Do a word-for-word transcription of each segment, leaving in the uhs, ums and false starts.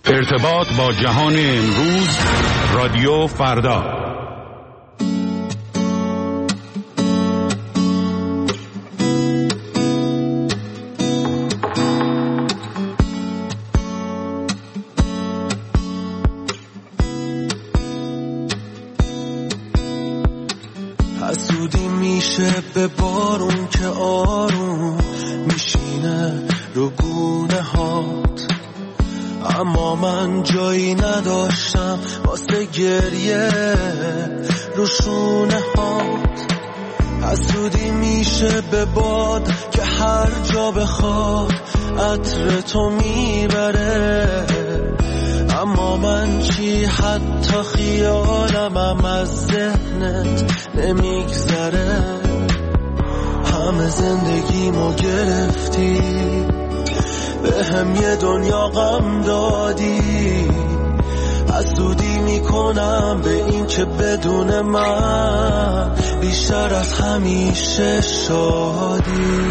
ارتباط با جهان امروز، رادیو فردا. حسودی میشه به بارون که آروم میشینه رو گونه هات، اما من جایی نداشتم واسه گریه رو شونه هات. حسودی میشه به باد که هر جا بخواد عطر تو میبره، اما من چی حتی خیالمم از ذهنت نمیگذره. همه زندگیمو گرفتی، به هم یه دنیا غم دادی. حسودی میکنم به این که بدون من بیشتر از همیشه شادی.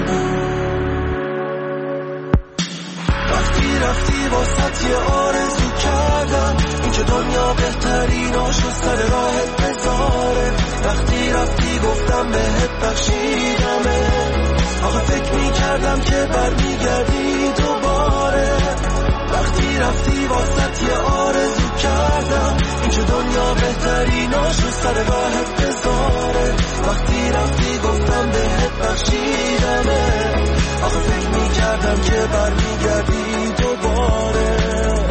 وقتی رفتی واسط یه آرزو کردم، این که دنیا بهتریناشو سر راهت بذاره. وقتی رفتی گفتم بهت بخشیدمه، آخه فکر میکردم که برمیگردی دوباره. وقتی رفتی واسط یه آرزو کردم، این که دنیا بهتریناشو سر راهت بذاره. وقتی رفتی گفتم بهت بخشیدمه، آخه فکر میکردم که برمیگردی دوباره.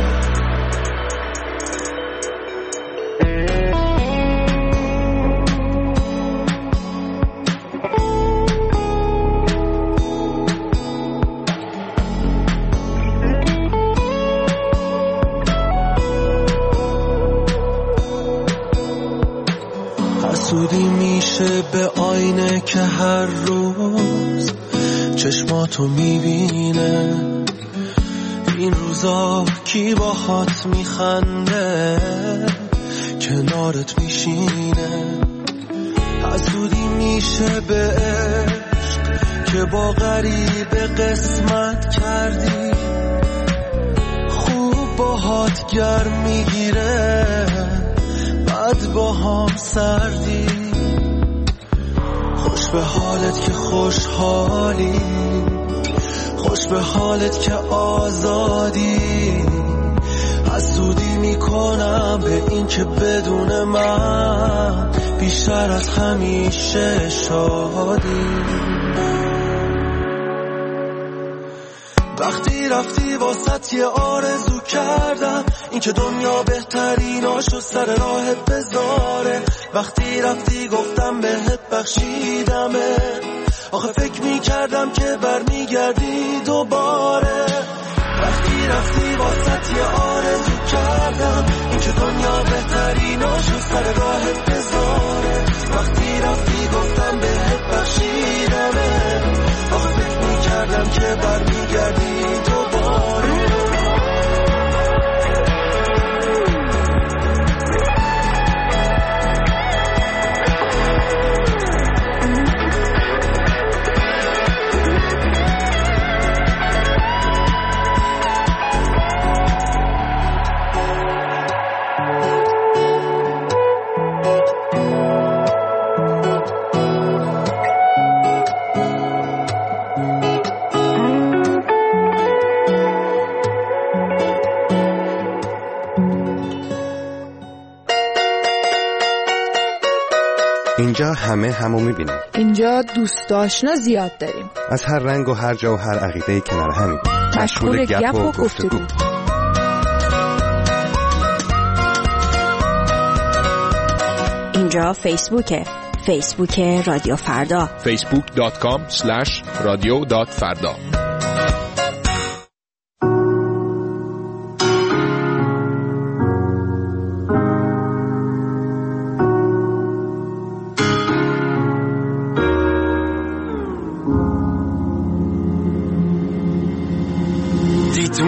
حسودی میشه به آینه که هر روز چشماتو میبینه. این روزا کی باهات میخنده کنارت میشینه. حسودی میشه به عشق که با غریبه قسمت کردی، خوب باهات گرم میگیره بعد با هم سردی. خوش به حالت که خوشحالی، خوش به حالت که آزادی. حسودی میکنم به این که بدون من بیشتر از همیشه شادی. وقتی رفتی واسط یه آرزو کردم، این که دنیا بهتریناشو سر راهت بذاره. وقتی رفتی گفتم بهت بخشیدمه، آخه فکر میکردم که برمیگردی دوباره. وقتی رفتی واسط یه آرزو کردم، این که دنیا بهتریناشو سر راهت بذاره. وقتی رفتی گفتم بهت بخشیدمه، آخه فکر میکردم که برمیگردی دوباره. اینجا همه همو میبینن. اینجا دوست آشنا زیاد داریم، از هر رنگ و هر جا و هر عقیده‌ای کنار همیم. مشغول گپ و گفتگو. اینجا فیسبوکه، فیسبوک رادیو فردا، فیسبوک دات کام اسلش رادیو دات فردا.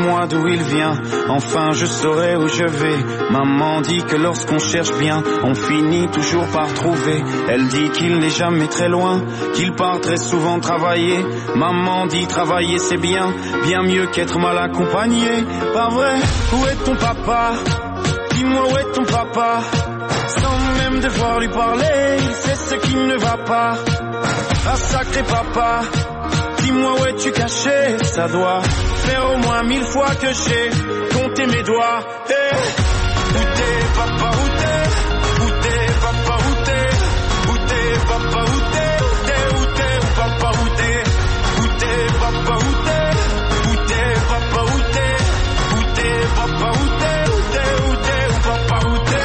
Dis-moi d'où il vient, enfin je saurai où je vais. Maman dit que lorsqu'on cherche bien, on finit toujours par trouver. Elle dit qu'il n'est jamais très loin, qu'il part très souvent travailler. Maman dit travailler c'est bien, bien mieux qu'être mal accompagné. Pas vrai, où est ton papa? Dis-moi où est ton papa? Sans même devoir lui parler, il sait ce qui ne va pas. Ah sacré papa, dis-moi où es-tu caché? Ça doit faire au moins mille fois que j'ai compté mes doigts. Hey. Où t'es papa, où t'es? Où t'es papa, où t'es? Où t'es papa, où t'es? Où t'es, où t'es, où papa, où t'es? Où t'es papa, où t'es? Où t'es papa, où t'es? Où t'es papa, où t'es? Où t'es, où t'es, où papa, où t'es?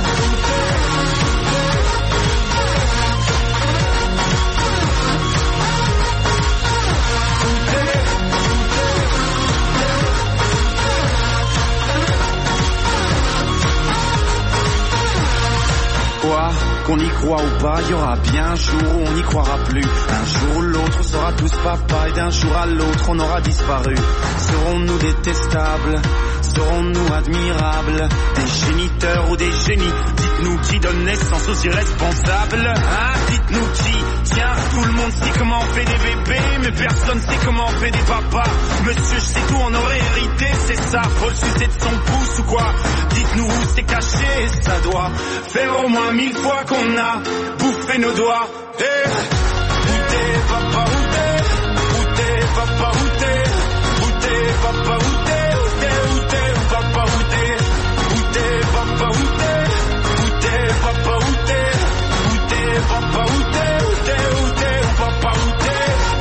Quoi, qu'on y croit ou pas, il y aura bien un jour où on n'y croira plus. Un jour où l'autre on sera tous papa et d'un jour à l'autre on aura disparu. Serons-nous détestables? Serons-nous admirables? Des géniteurs ou des génies? Dites-nous qui donne naissance aux irresponsables. Hein? Dites-nous qui? Tiens, tout le monde sait comment on fait des bébés, mais personne sait comment on fait des papas. Monsieur, je sais tout, on aurait hérité, c'est ça. Faut le sucer de son pouce ou quoi? Dites-nous où c'est caché, ça doit faire au moins mille fois qu'on a bouffé nos doigts. Hey. Où t'es papa, où t'es? Où t'es papa, où t'es? Où t'es papa, où t'es? Où t'es, où t'es, où papa, où t'es? Où t'es papa, où t'es? Où t'es papa, où t'es? Où t'es papa, où t'es? Où t'es, où t'es, où papa, où t'es?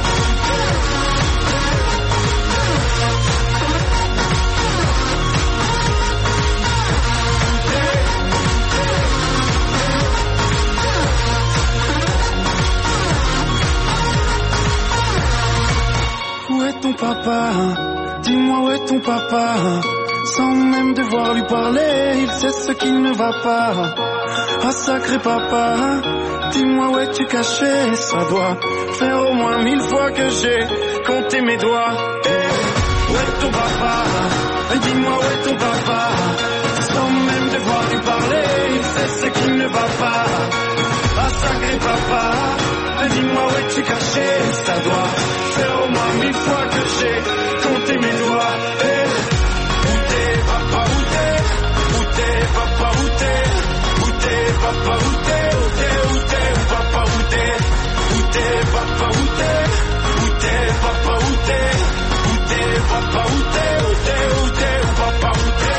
Où est ton papa? Dis-moi où est ton papa? Sans même devoir lui parler, il sait ce qui ne va pas. Ah sacré papa, dis-moi où es-tu caché? Ça doit faire au moins mille fois que j'ai compté mes doigts. Hey, où est ton papa? Dis-moi où est ton papa? Sans même devoir lui parler, il sait ce qui ne va pas. Ah sacré papa, dis-moi où es-tu caché? Ça doit faire au moins mille fois que j'ai compté mes doigts. Hey, où t'es papa, où t'es? Où t'es papa, où t'es? Où t'es papa, où t'es? Où t'es, où t'es, où papa, où t'es? Où t'es papa, où t'es? Où t'es papa, où t'es? Où t'es papa, où t'es? Où t'es, où t'es, où papa, où t'es?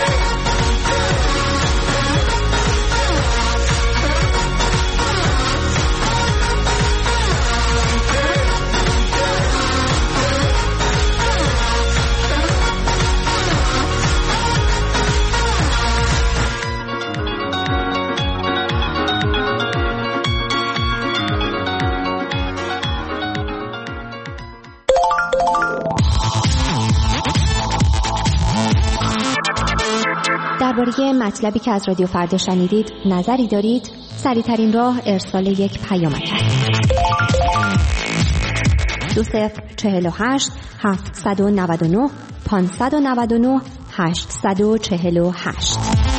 درباره مطلبی که از رادیو فردا شنیدید نظری دارید؟ سریع‌ترین راه ارسال یک پیامک است. دو صفر چهل و هشت هفتصد و نود و نه پانصد و نود و نه هشتصد و چهل و هشت.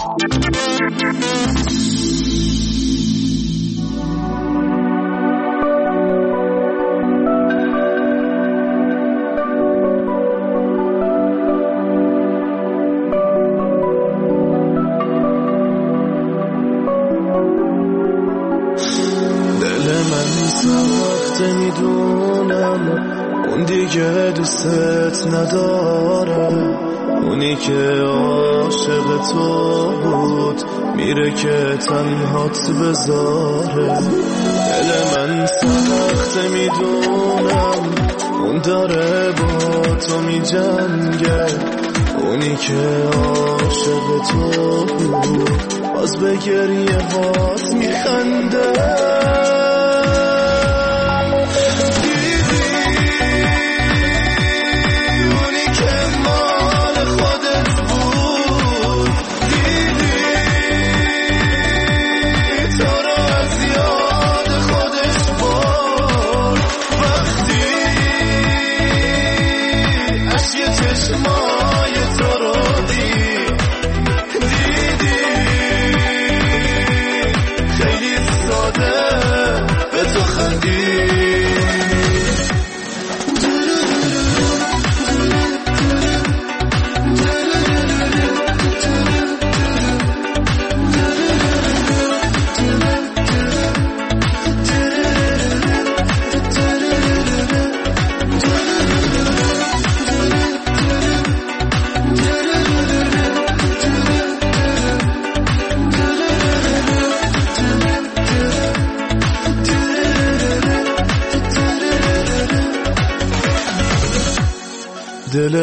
دیگه دوستت نداره، اونی که عاشق تو بود میره که تنهات بذاره. دل من سخته میدونم، اون داره با تو میجنگه، اونی که عاشق تو بود باز به گریه هات میخنده. چشمای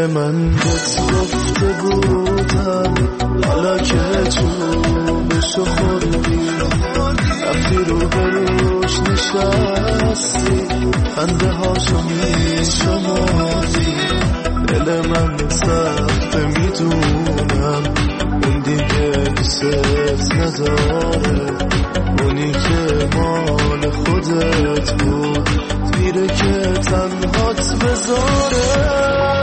دل من بهت گفته بودم حالا که تو بشو خوردی رفتی رو بروش نشستی خنده هاشو میشمردی دل من سخته میدونم اون دیگه دوست نداره اونی که مال خودت بود میره که تنهات بذاره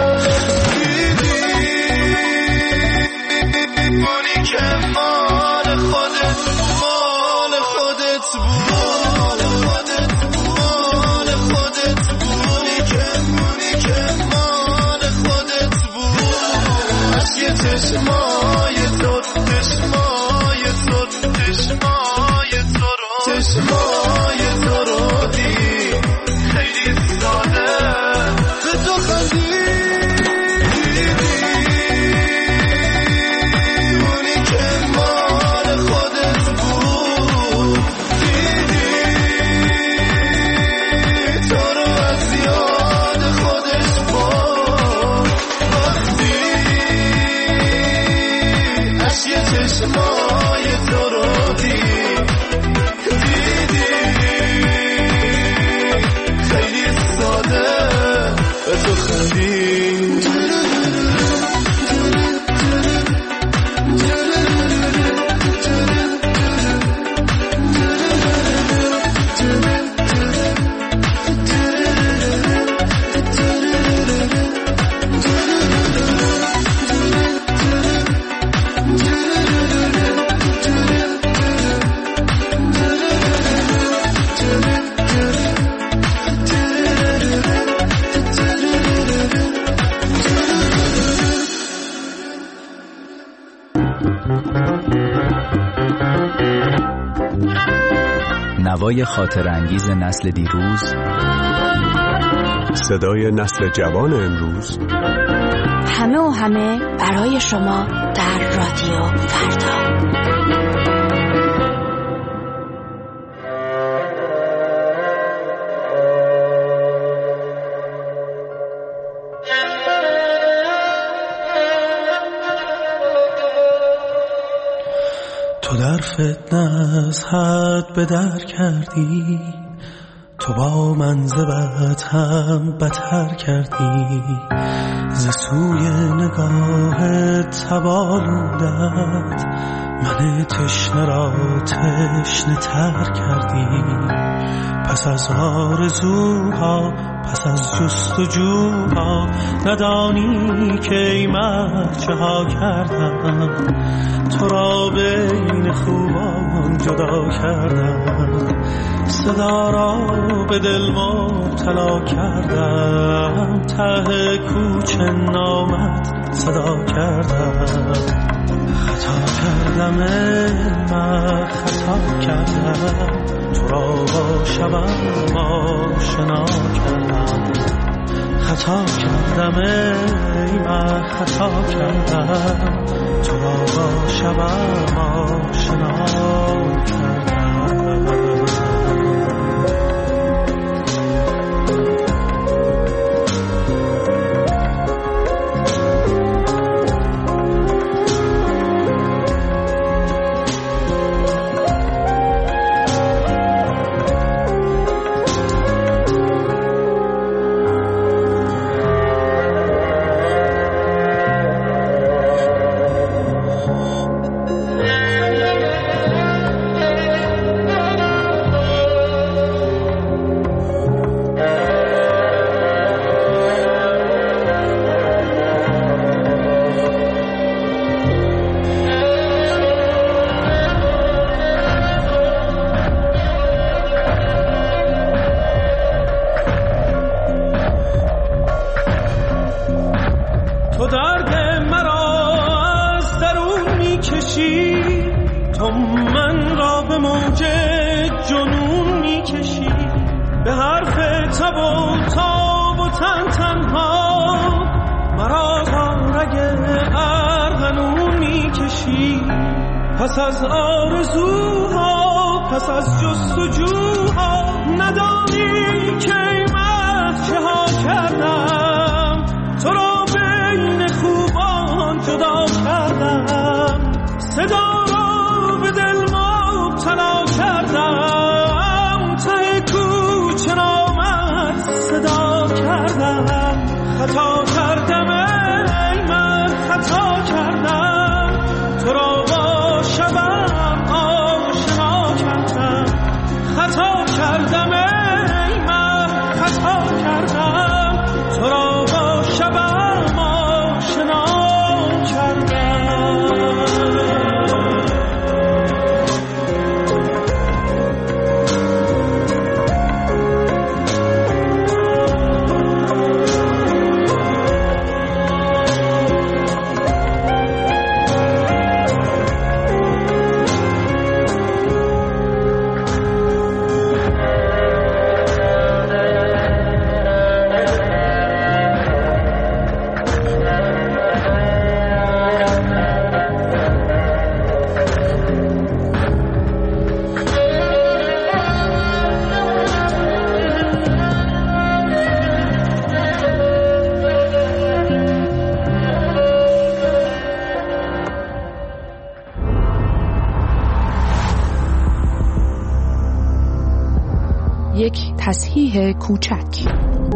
اونی که مال خودت مال خودت مال خودت مال خودت اونی که اونی که مال خودت بود عشق چشمای تو چشمای تو چشمای تو رو چشمای تو رو دید خیلی ساده به تو خندید اونی که مال خودت بود دیدی تو رو از یاد خودش بود وقتی عشق چشمای تو رو دید دیدی خیلی ساده به تو خندید نوای خاطر انگیز نسل دیروز، صدای نسل جوان امروز، همه و همه برای شما در رادیو فردا. تو در فتنه از حد به در کردی تو با منزبت هم بتر کردی ز سوی نگاه تبالودت من تشنه را تشنه تر کردی پس از آرزوها پس از جستجوها ندانی که ای مرد چه ها کردم تو را بین خوبان جدا کردم صدا را به دل مبتلا کردم ته کوچه نامت صدا کردم خطا کردم ای مرد خطا کردم تو را با شبم آشنا کردم خطا کردم ای مرد خطا کردم تو را با شبم آشنا کردم پس از آرزوها پس از جستجوها ندانی که ای مرد چه ها کردم تو را به تصحیح کوچک.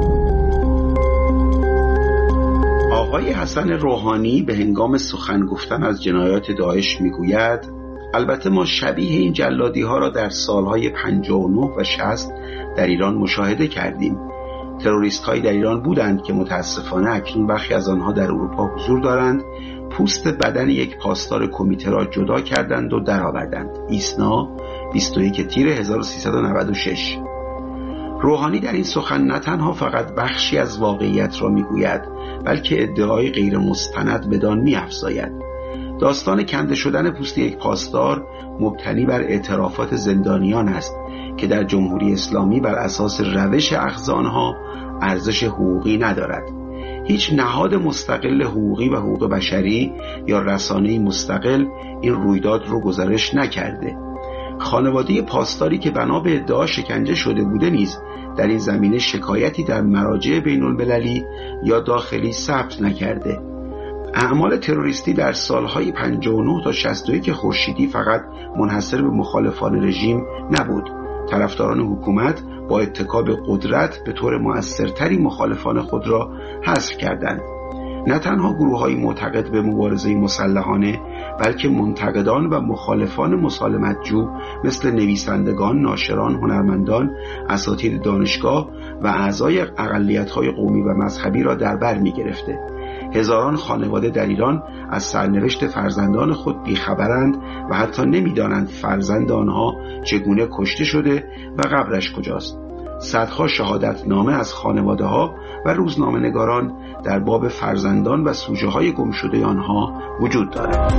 آقای حسن روحانی به هنگام سخن گفتن از جنایات داعش میگوید: البته ما شبیه این جلادی ها را در سالهای پنجاه و نه و شصت در ایران مشاهده کردیم. تروریست هایی در ایران بودند که متاسفانه اکنون برخی از آنها در اروپا حضور دارند. پوست بدن یک پاسدار کمیته را جدا کردند و درآوردند. ایسنا بیست و یک تیر هزار و سیصد و نود و شش. روحانی در این سخن نه تنها فقط بخشی از واقعیت را میگوید، بلکه ادعای غیر مستند بدان می‌افزاید. داستان کنده شدن پوست یک پاسدار مبتنی بر اعترافات زندانیان است که در جمهوری اسلامی بر اساس روش اخذ آنها ارزش حقوقی ندارد. هیچ نهاد مستقل حقوقی و حقوق بشری یا رسانه‌ای مستقل این رویداد رو گزارش نکرده. خانواده پاسداری که بنا به ادعا شکنجه شده بوده نیز در این زمینه شکایتی در مراجع بین المللی یا داخلی ثبت نکرده. اعمال تروریستی در سالهای پنجاه و نه تا شصت و یک خورشیدی فقط منحصر به مخالفان رژیم نبود. طرفداران حکومت با اتکا به قدرت به طور مؤثرتری مخالفان خود را حذف کردند. نه تنها گروه‌های معتقد به مبارزه مسلحانه، بلکه منتقدان و مخالفان مسالمت‌جو مثل نویسندگان، ناشران، هنرمندان، اساتید دانشگاه و اعضای اقلیت‌های قومی و مذهبی را در بر می‌گرفته. هزاران خانواده در ایران از سرنوشت فرزندان خود بیخبرند و حتی نمی‌دانند فرزند آنها چگونه کشته شده و قبرش کجاست. صدها شهادت نامه از خانواده ها و روزنامه نگاران در باب فرزندان و سوژه های گم شده آنها وجود دارد.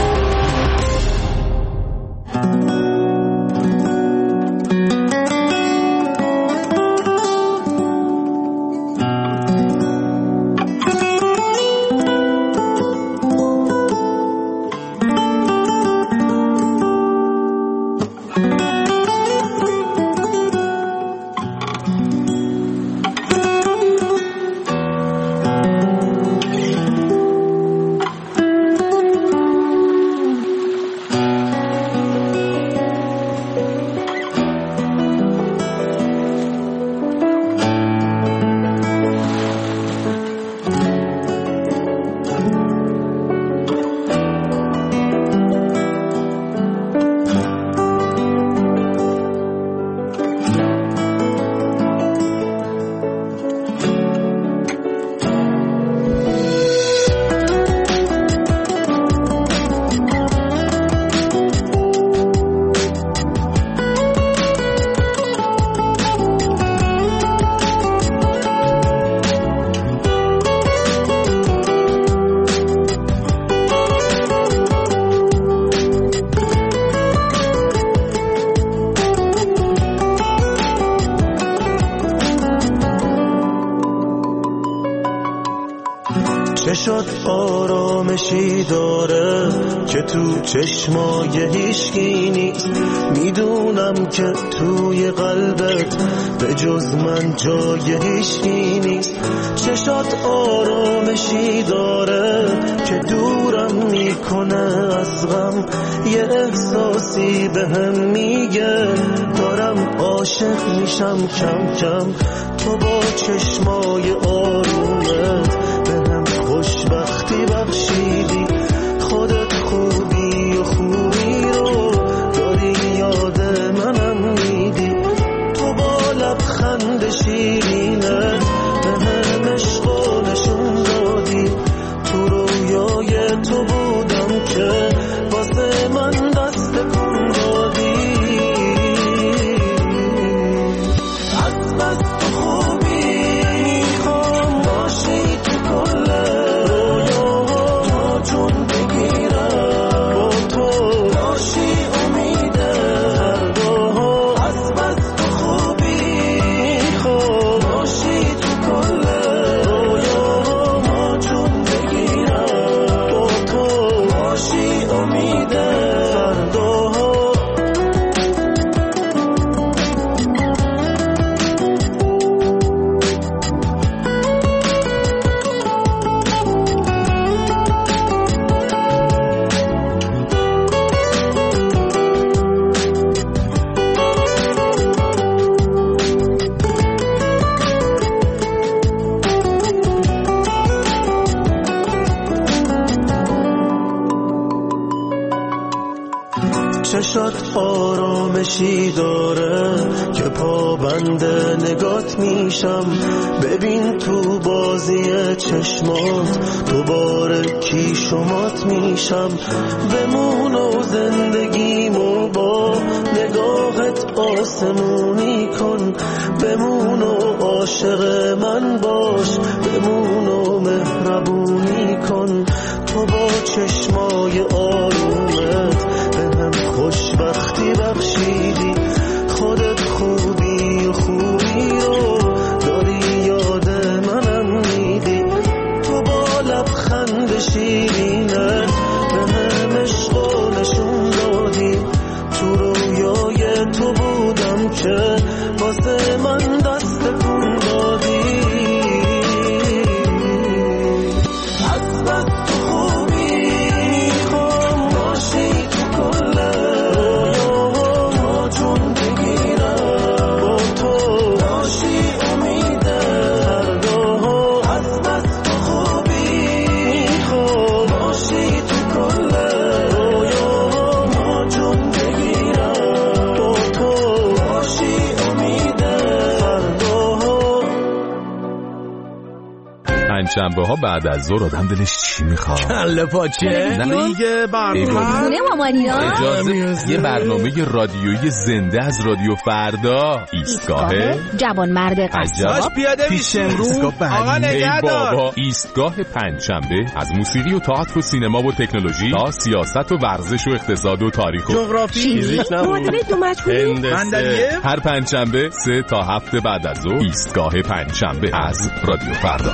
شد آرامشی داره که تو چشمای هیچکی نیست. میدونم که توی قلبت به جز من جای هیچکی نیست. چشات آرامشی داره که دورم میکنه از غم. یه احساسی به هم میگه دارم عاشق میشم کم کم. تو با چشمای آرومت خوشبختی بخشیدی. خودت خوبی و خوبی رو داری یاد منم میدی. تو با لبخند شیرینت به هم عشق و نشون دادی. تو رویای تو بودم که واسه من دست کن دادی. از بس تو خوبی میخوام باشی تو کل چشات آرامشی داره که پابند نگات میشم. ببین تو بازی چشمات دوباره کی شمات میشم. بمون و زندگیمو با نگاهت آسمونی کن. بمون و عاشق من باش، بمون و مهربونی کن. تو با چشمای آرومت به من خوشبختی بخشیدی. خودت خوبی و خوبی رو داری یاد منم میدی. تو با لبخند شیرینت به هم عشق و نشون دادی. تو رویای تو بودم که واسه من دست کن دادی. از بس تو خوبی میخوام باشی تو کل رویاها جون بگیرم. با تو باشی امید فرداها. از بس تو خوبی میخوام باشی تو کل رویاها جون بگیرم. با تو باشی امید فرداها. پنجشنبه ها بعد از ظهر آدم دلش چی میخواد؟ کله پاچه دیگه برنامه اجازه یه برنامه رادیویی زنده از رادیو فردا. ایستگاه جوانمرد قصاب پیاده میشه آقا نگهدار. بابا ایستگاه پنجشنبه از موسیقی و تئاتر و سینما و تکنولوژی تا سیاست و ورزش و اقتصاد و تاریخ و جغرافی هندسه. هر پنجشنبه سه تا هفته بعد از ظهر ایستگاه پنجشنبه از رادیو فردا.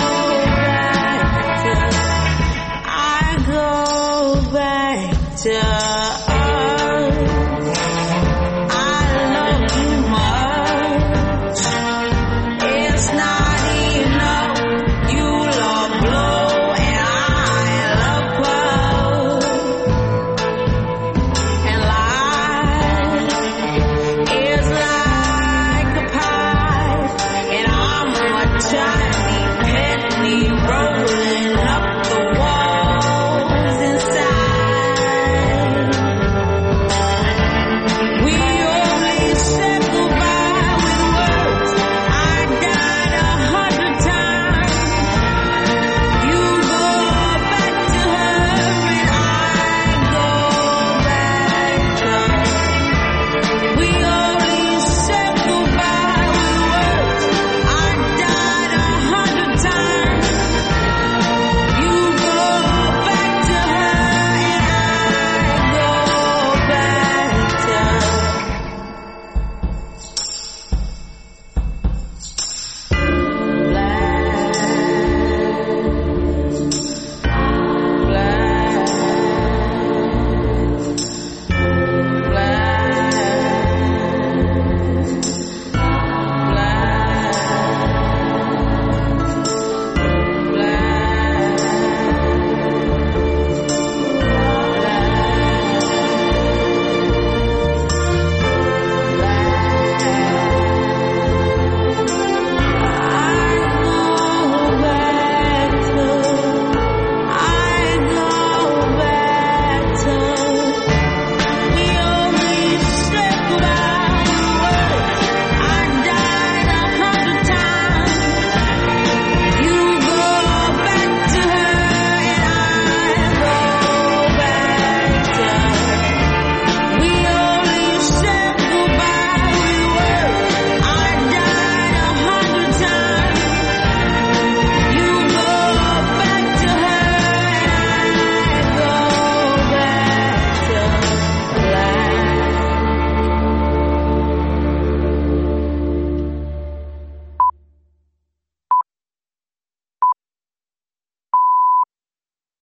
Yeah.